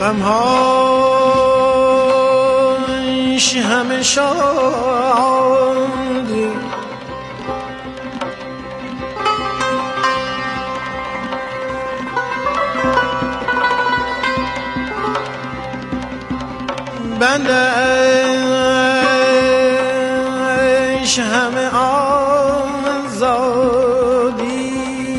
غمهاش همه شادی بندش همه آزادی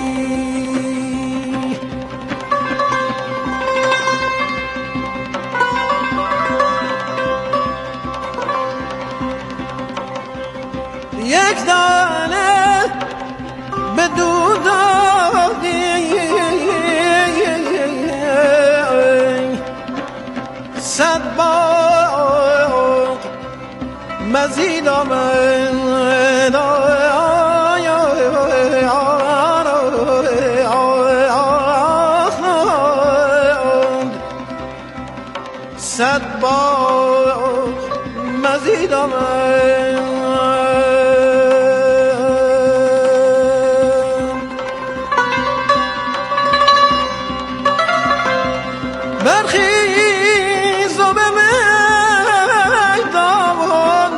یک دانه به دودادی صد باغ مزید آمد صد باغ مزید آمد برخیز و به میدان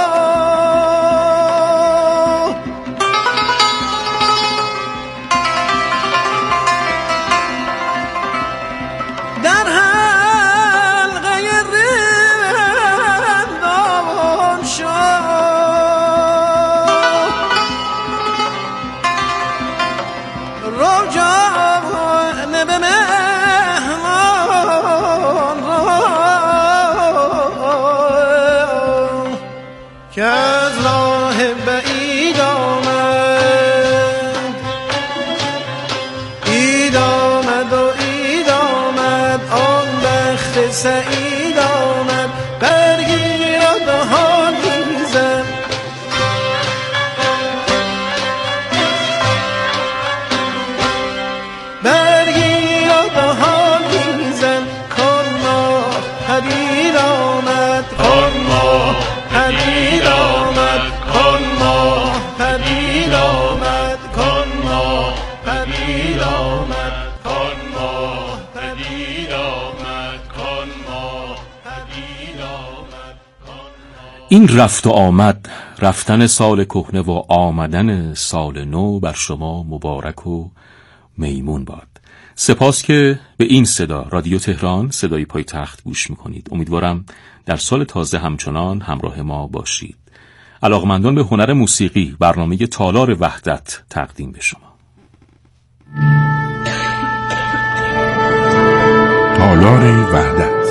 در حلقه رندان شو رو جوان به که از راه بعید آمد عید آمد و عید آمد آن بخت سعید آمد برگیرد و حال میزن برگیرد و حال میزن کن ما پدید آمد کن ما پدید آمد کن ما پدید آمد کن ما پدید آمد کن ما پدید آمد کن ما پدید آمد. این رفت و آمد، رفتن سال کهنه و آمدن سال نو بر شما مبارک و میمون باد. سپاس که به این صدا، رادیو تهران، صدای پایتخت، گوش میکنید. امیدوارم در سال تازه همچنان همراه ما باشید. علاقمندان به هنر موسیقی، برنامه تالار وحدت تقدیم به شما. تالار وحدت،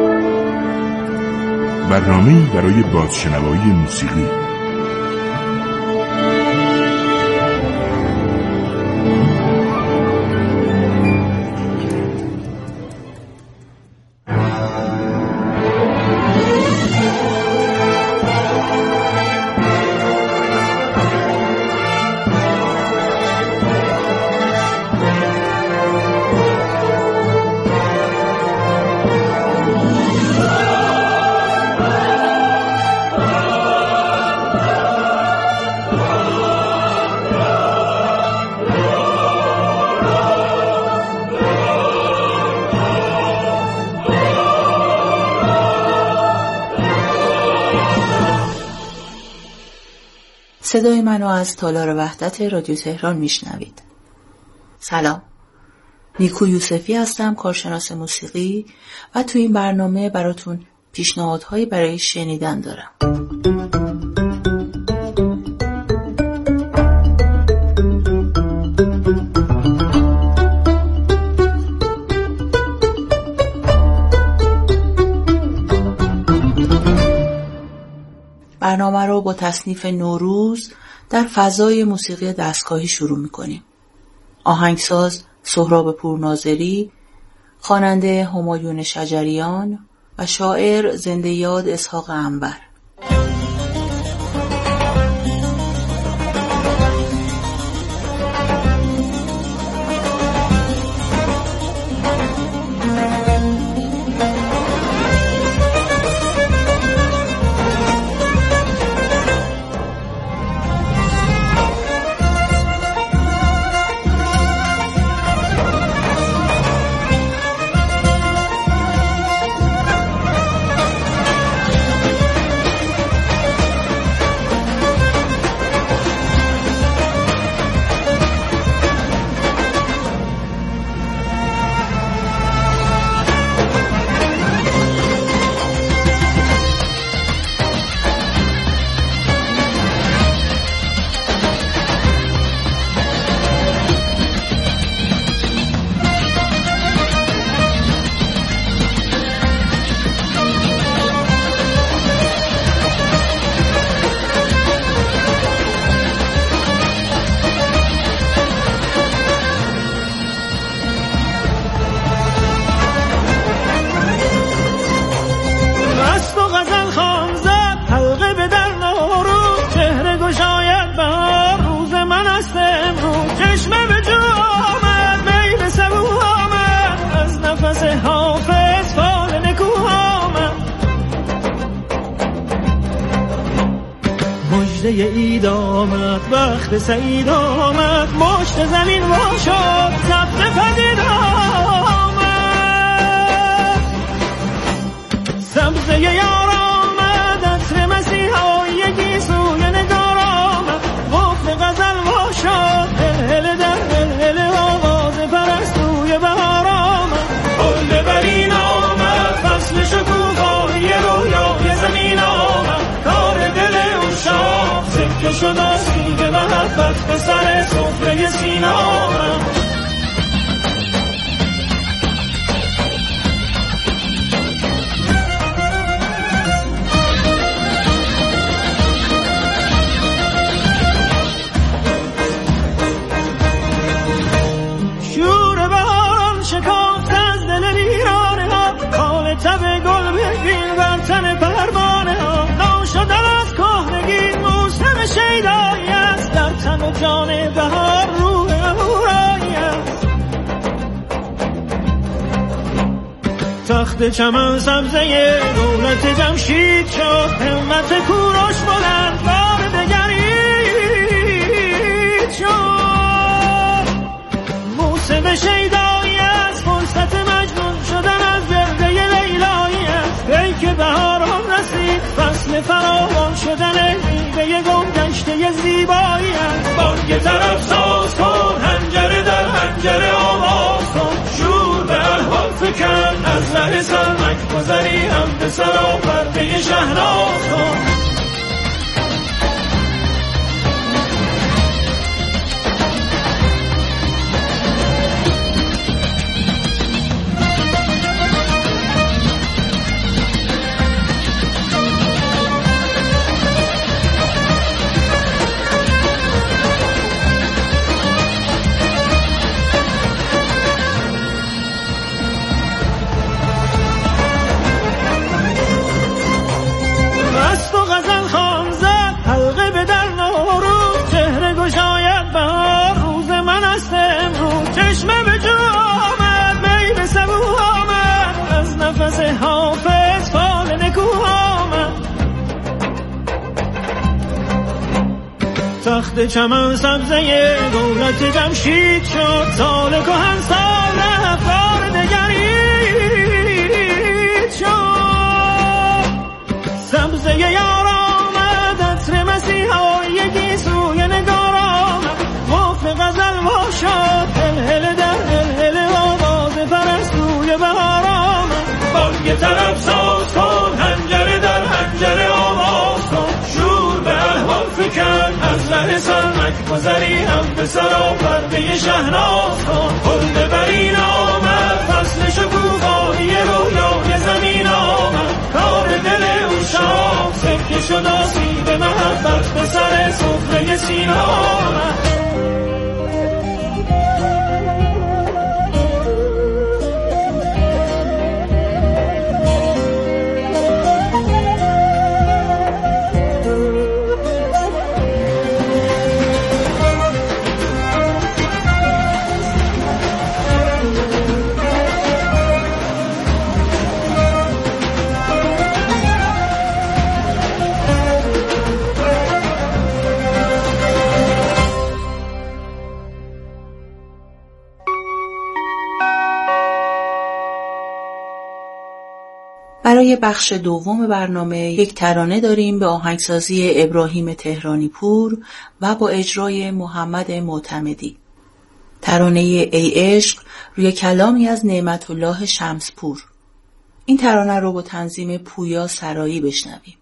برنامه‌ای برای بازشنوایی موسیقی. صدای منو از تالار وحدت رادیو تهران میشنوید. سلام، نیکو یوسفی هستم، کارشناس موسیقی، و تو این برنامه براتون پیشنهادهایی برای شنیدن دارم. برنامه رو با تصنیف نوروز در فضای موسیقی دستگاهی شروع می‌کنیم. آهنگساز سهراب پورناظری، خواننده همایون شجریان و شاعر زنده یاد اسحاق انور. نفس حافظ فال نکو آمد. مژده اید آمد وقت سعید آمد، مشت زمین وا شد سبزه پدید آمد. سبزه یار آمد عطر مسیحایی گیسوی نگار آمد، قفل غزل وا شد هلهله در هلهله آواز پرستوی بهار آمد. حله برین آمد فصل شکوفایی رویای زمین آمد، کار دل عشاق سکه شد آسیب محبت به سر سفره سینا آمد. تب گل ببین بر تن پروانه ها، ناشدن از کهنگی موسم شیدایی است، در تن و جان بهار روح اهورایی است. تخت چمن سبزه دولت جمشید شد، همت کوروش بلند بار دگرید شد. موسم شیدایی است، فرصت مجنون شدن از گرده لیلایی است. ای که بهاران رسید فصل فراوان شدن میوه گم گشته زیبایی است. بانگ طرف ساز کن حنجره در حنجره آواز کن، شور به الحان فکن از ره سرمک گذری هم به سرا پرده شهناز کن. حافظ فال نکو آمد. تخت چمن سبزه دولت جمشید شد، سال کهن سال افکار دگرید شد. سبزه یار آمد عطر مسیحایی گیسوی نگار آمد، قفل غزل وا شد هلهله در هلهله آواز پرستوی بهار آمد. بانگ طرف ساز کن حنجره در حنجره آواز کن، شور به الحان فکن از ره سرمک گذری هم به سرا پرده شهناز کن. حله برین آمد فصل شکوفایی رویای زمین آمد، کار دل عشاق سکه شد آسیب محبت به سر سفره سینا آمد. برای بخش دوم برنامه یک ترانه داریم به آهنگسازی ابراهیم تهرانی پور و با اجرای محمد معتمدی. ترانه ای عشق روی کلامی از نعمت الله شمسپور. این ترانه رو با تنظیم پویا سرایی بشنویم.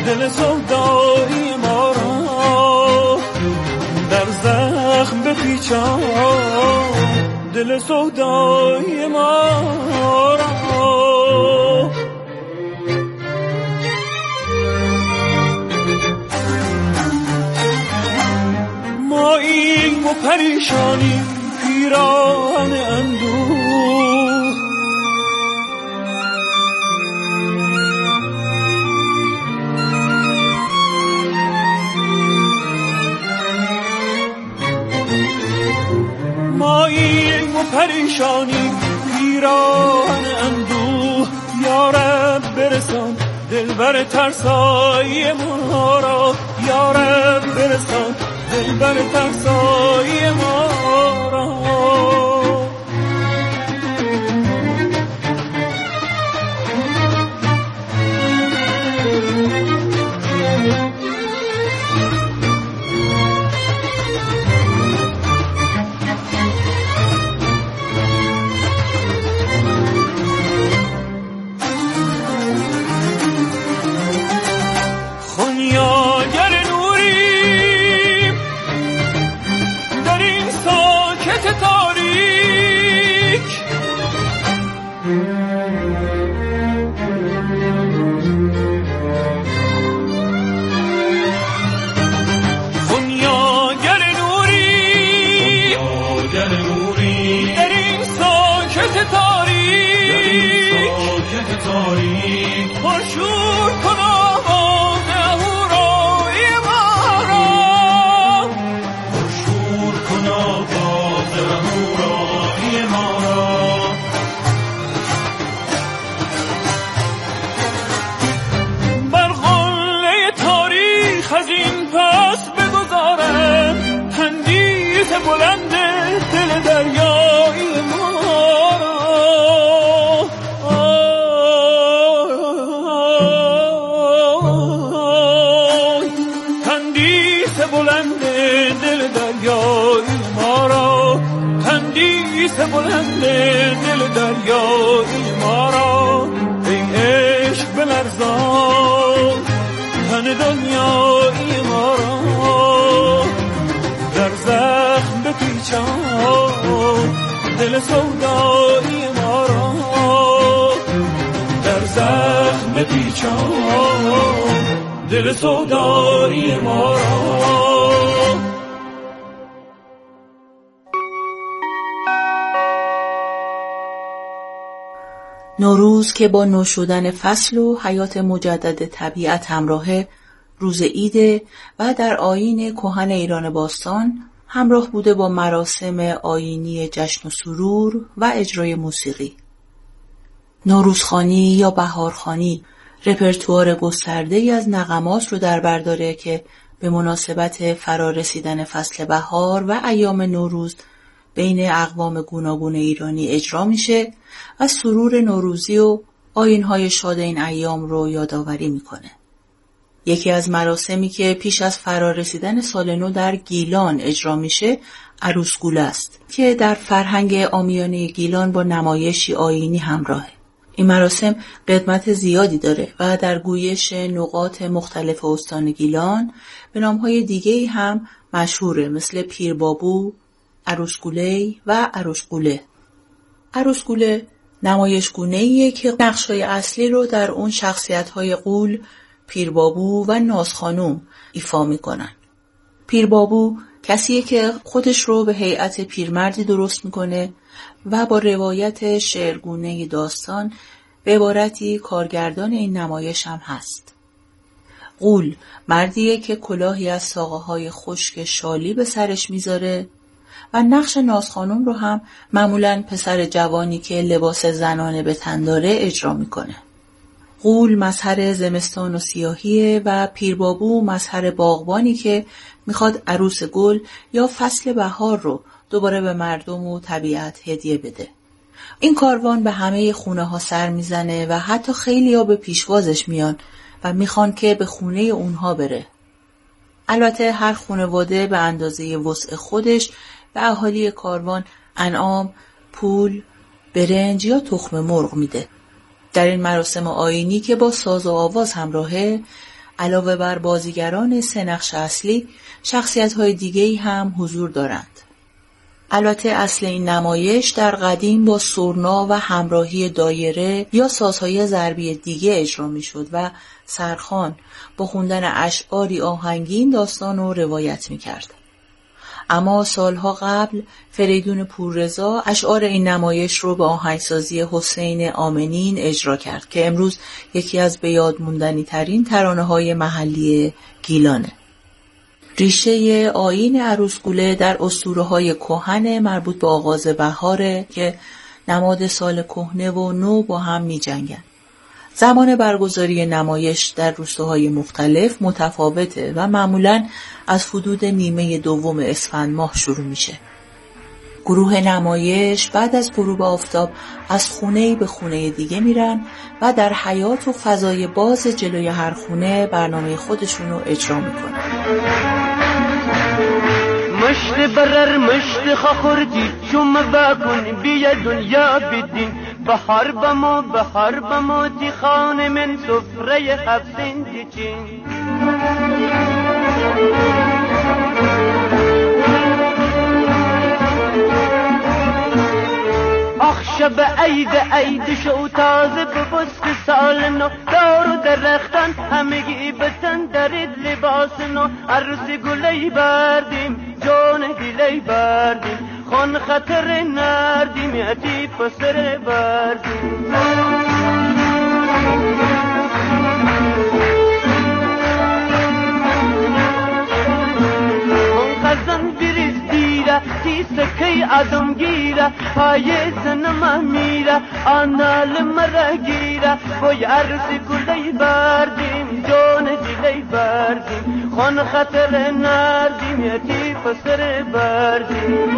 دل سودایی ما را در زخم بپیچان، دل سودایی ما را. ما این و پریشانی پیران اندوه، ما این و پریشانی پیران اندوه، یا رب برسان دلبر ترسای ما را، یا رب برسان دلبر ترسای ما را. پرشور کن آواز اهورای ما را، پرشور کن آواز اهورای ما را. بر قله تاریخ از این پس بگذارم تندیس بلند دل دریای ما را. بلند دل دریای ما را، تندیس بلند دل دریای ما را. ای عشق بلرزان تن دنیای ما را، در زخم بپیچان دل سودای ما را، در زخم بپیچان دل سودای ما را. نوروز که با نو شدن فصل و حیات مجدد طبیعت همراهه، روز عیده و در آیین کهن ایران باستان همراه بوده با مراسم آیینی جشن و سرور و اجرای موسیقی. نوروزخوانی یا بهارخوانی رپرتوار گسترده‌ای از نغمات رو در بر داره که به مناسبت فرارسیدن فصل بهار و ایام نوروز بین اقوام گوناگون ایرانی اجرا میشه و سرور نوروزی و آیین‌های شاد این ایام رو یادآوری میکنه. یکی از مراسمی که پیش از فرارسیدن سال نو در گیلان اجرا میشه عروسگوله است که در فرهنگ عامیانه گیلان با نمایشی آیینی همراهه. این مراسم قدمت زیادی داره و در گویش نقاط مختلف استان گیلان به نام‌های دیگه‌ای هم مشهوره، مثل پیربابو، عروسگوله و عروسگوله. عروسگوله نمایشگونه‌ایه که نقش‌های اصلی رو در اون شخصیت‌های غول، پیربابو و نازخانوم ایفا می‌کنن. پیربابو کسیه که خودش رو به هیئت پیرمردی درست می‌کنه و با روایت شعرگونه داستان به عبارتی کارگردان این نمایش هم هست. غول مردیه که کلاهی از ساقه‌های خشک شالی به سرش میذاره و نقش نازخانوم رو هم معمولاً پسر جوانی که لباس زنانه به تن داره اجرا میکنه. غول مظهر زمستان و سیاهیه و پیربابو مظهر باغبانی که میخواد عروس گل یا فصل بهار رو دوباره به مردم و طبیعت هدیه بده. این کاروان به همه خونه ها سر میزنه و حتی خیلی ها به پیشوازش میان و میخوان که به خونه اونها بره. البته هر خانواده به اندازه وسع خودش به اهالی کاروان انعام، پول، برنج یا تخم مرغ میده. در این مراسم آیینی که با ساز و آواز همراهه، علاوه بر بازیگران 3 نقش اصلی، شخصیت‌های دیگه‌ای هم حضور دارند. البته اصل این نمایش در قدیم با سرنا و همراهی دایره یا سازهای ضربی دیگه اجرا می‌شد و سرخوان با خوندن اشعاری آهنگین داستان رو روایت می‌کرد. اما سالها قبل فریدون پوررضا اشعار این نمایش رو به آهنگسازی حسین آمنین اجرا کرد که امروز یکی از به یاد موندنی ترین ترانه‌های محلی گیلانه. ریشه آیین عروس‌گوله در اسطوره‌های کهن مربوط به آغاز بهاره که نماد سال کهنه و نو با هم می‌جنگن. زمان برگزاری نمایش در روستاهای مختلف متفاوته و معمولاً از حدود نیمه دوم اسفند ماه شروع میشه. گروه نمایش بعد از غروب آفتاب از خونه‌ای به خونه دیگه میرن و در حیاط و فضای باز جلوی هر خونه برنامه خودشون رو اجرا میکنن. مشت برر مشت خاخردی شما بکن بیا دنیا بدین بهار بما دی خانه من سفره حفظین دیچین آخ شب عید شو تازه ببست سال نو دار و درختان همگی بتن درید لباس نو عروسی گلی بردیم جان دلی بردیم خان خطر نردیم یتی پسر بردیم خزن بریز دیره تی سکی آدم گیره پای زنم میره آنال مرا گیره بای عرصی گلی بردیم جان دلی بردیم خان خطر نردیم یتی پسر بردیم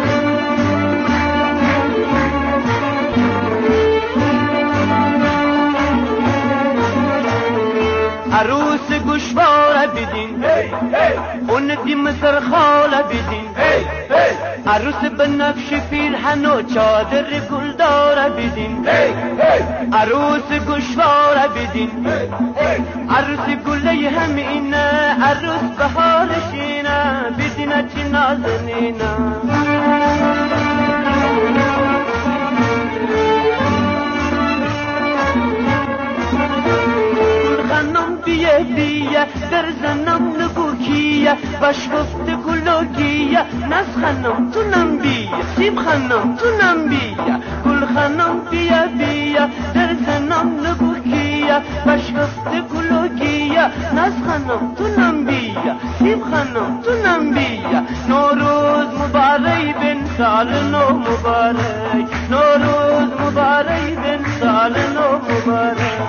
عروس گوشواره بدین اون دیم سرخاله بدین عروس به نقش پیرهن و چادر گلداره بدین عروس گوشواره بدین عروس گله همینه عروس بهارشینه بدینه چی نازنینه بیه در زنم نگو کیه باش گفته گلو گیه نز خانم تو نم بیه سیب خانم تو نم بیه گل خانم بیه در زنم نگو کیه باش گفته گلو گیه نز خانم تو نم بیه سیب خانم تو نم بیه نوروز مبارک بن سال نو مبارک نوروز مبارک بن سال نو مبارک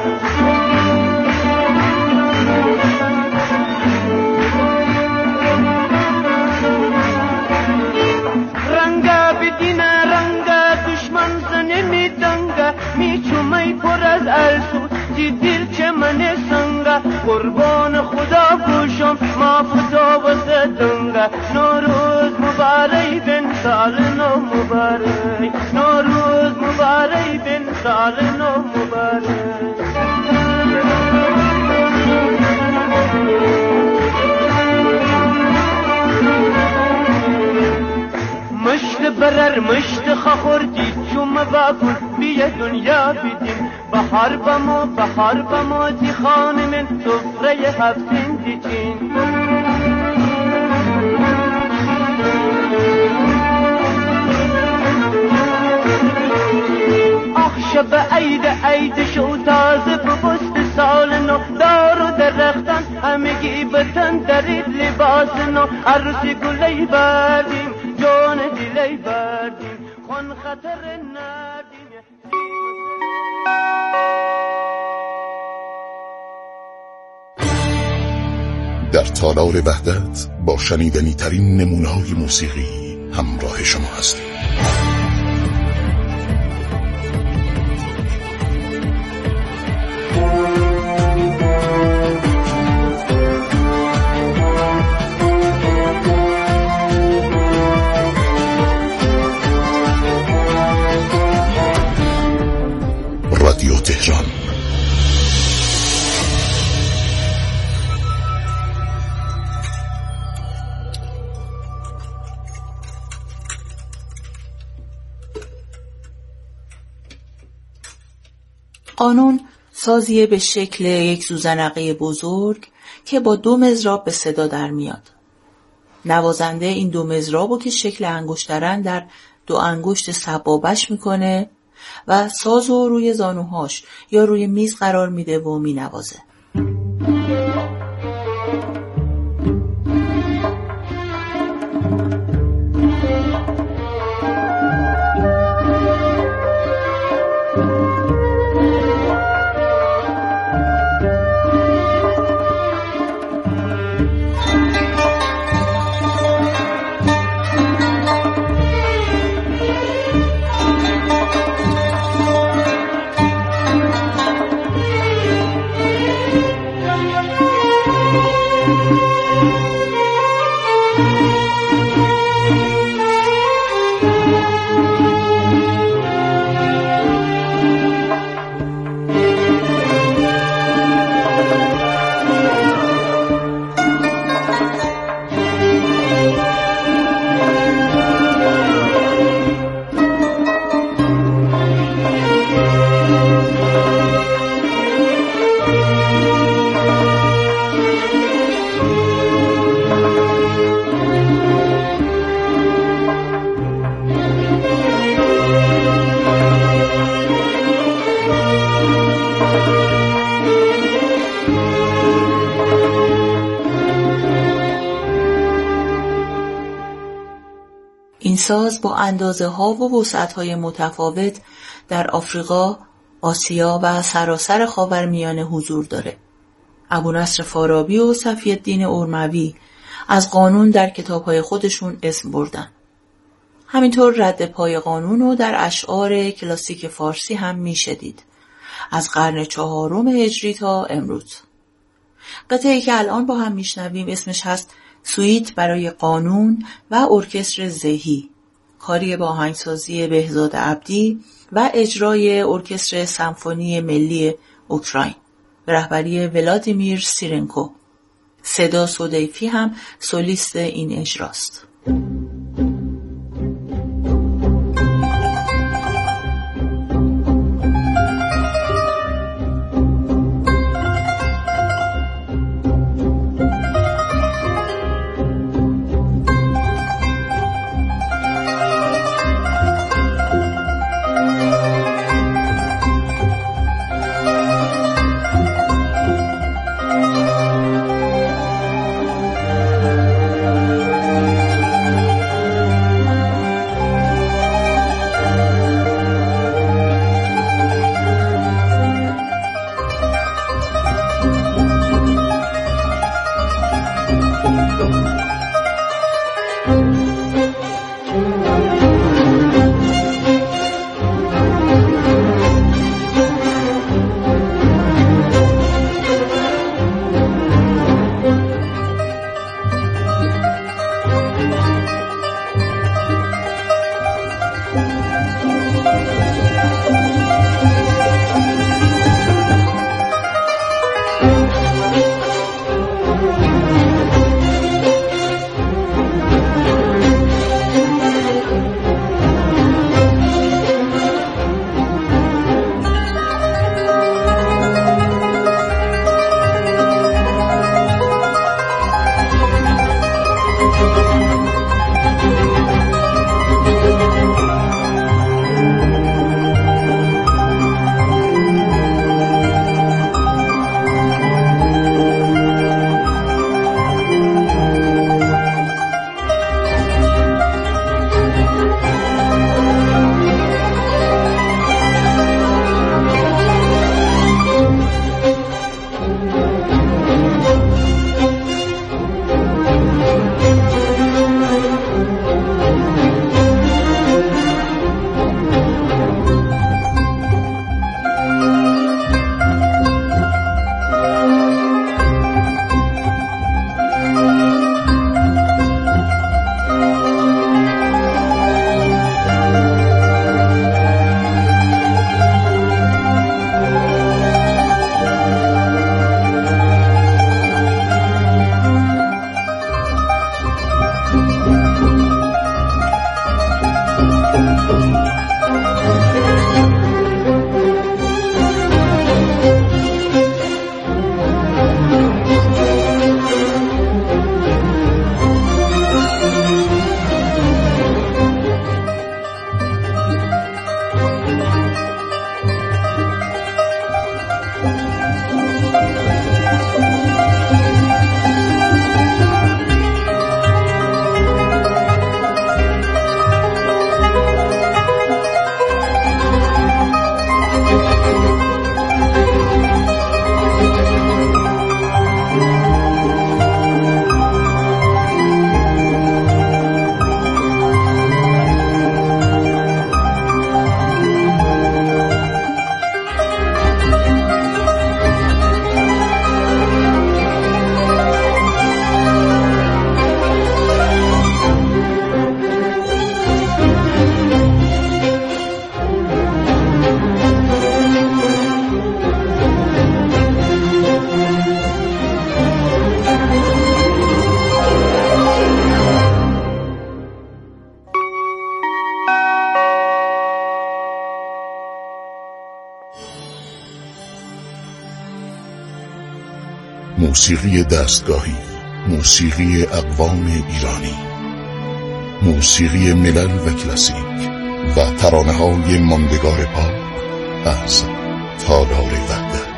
رنگا بدین رنگا دشمن زنه می دنگا می چومی پر از السو تی دل چه من سنگا قربان خدا گوشم ما فتا واسه دنگا نوروز مبارک بن سال نو مبارک نوروز مبارک بن سال نو مبارک مشت برر مشت خاخردی شما بکن بیا دنیا بدیم بهار بما دی خانه من سفره حفظین دیچین آخ شب عید شو تازه ببست سال نو دار و درختان همگی بتن درید لباس نو عروسی گلی بردیم جان دلی بردیم خون خطر نردیم در تالار وحدت با شنیدنی ترین نمونه‌های موسیقی همراه شما هستیم. رادیو تهران قانون سازیه به شکل یک زوزنقه بزرگ که با 2 مضراب به صدا در میاد. نوازنده این 2 مضرابو که شکل انگشترن در 2 انگشت سبابش میکنه و سازو روی زانوهاش یا روی میز قرار میده و مینوازه. این ساز با اندازه ها و وسعت های متفاوت در آفریقا، آسیا و سراسر خاورمیانه حضور داره. ابونصر فارابی و صفی‌الدین ارموی از قانون در کتاب‌های خودشون اسم بردن. همینطور رد پای قانون رو در اشعار کلاسیک فارسی هم میشدید. از قرن 4 هجری تا امروز. قطعه‌ای که الان با هم میشنویم اسمش هست سویت برای قانون و ارکستر زهی، کاری با آهنگسازی بهزاد عبدی و اجرای ارکستر سمفونی ملی اوکراین به رهبری ولادیمیر سیرنکو. صدا سودیفی هم سولیست این اجراست. موسیقی دستگاهی، موسیقی اقوام ایرانی، موسیقی ملل و کلاسیک و ترانه‌های ماندگار پاپ از تالار وحدت.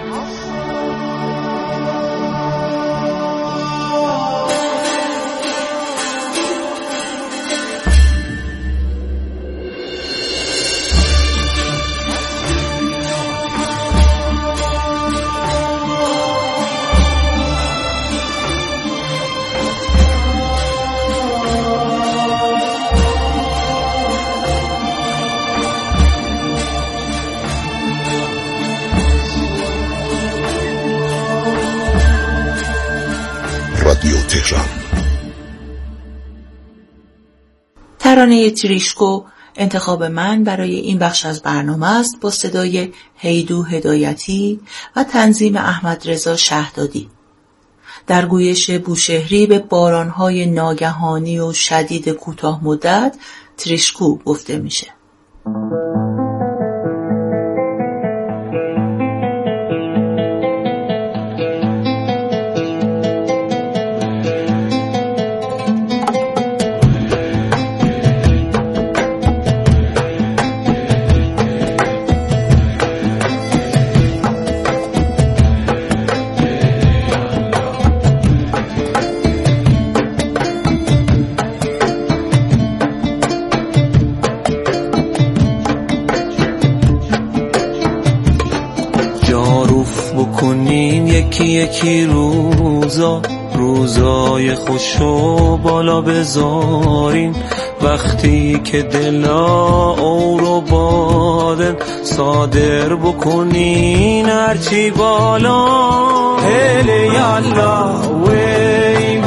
رادیو تهران. ترانه تریشکو انتخاب من برای این بخش از برنامه است با صدای هیدو هدایتی و تنظیم احمد رضا شهدادی. در گویش بوشهری به بارانهای ناگهانی و شدید کوتاه مدت تریشکو گفته میشه. بکنین یکی یکی روزای خوشو بالا بذارین، وقتی که دلا اورو بادن صادر بکنین هرچی بالا. هلی یالا